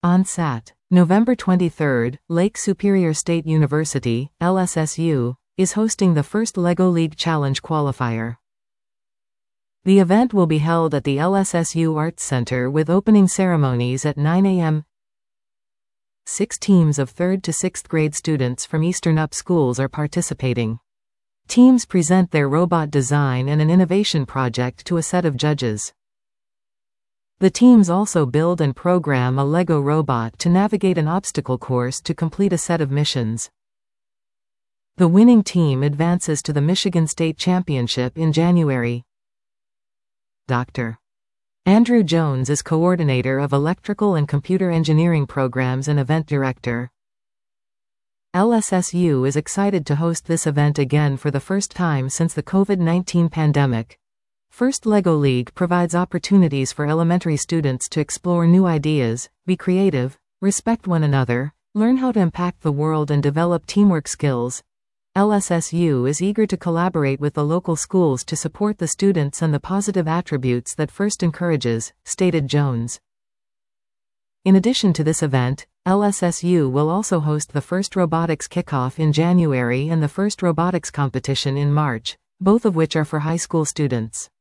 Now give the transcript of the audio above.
ONSAT. November 23, Lake Superior State University, LSSU, is hosting the first LEGO League Challenge qualifier. The event will be held at the LSSU Arts Center with opening ceremonies at 9 a.m. 6 teams of 3rd to 6th grade students from Eastern Up schools are participating. Teams present their robot design and an innovation project to a set of judges. The teams also build and program a LEGO robot to navigate an obstacle course to complete a set of missions. The winning team advances to the Michigan State Championship in January. Dr. Andrew Jones is coordinator of electrical and computer engineering programs and event director. LSSU is excited to host this event again for the first time since the COVID-19 pandemic. First LEGO League provides opportunities for elementary students to explore new ideas, be creative, respect one another, learn how to impact the world and develop teamwork skills. LSSU is eager to collaborate with the local schools to support the students and the positive attributes that FIRST encourages, stated Jones. In addition to this event, LSSU will also host the FIRST Robotics Kickoff in January and the FIRST Robotics Competition in March, both of which are for high school students.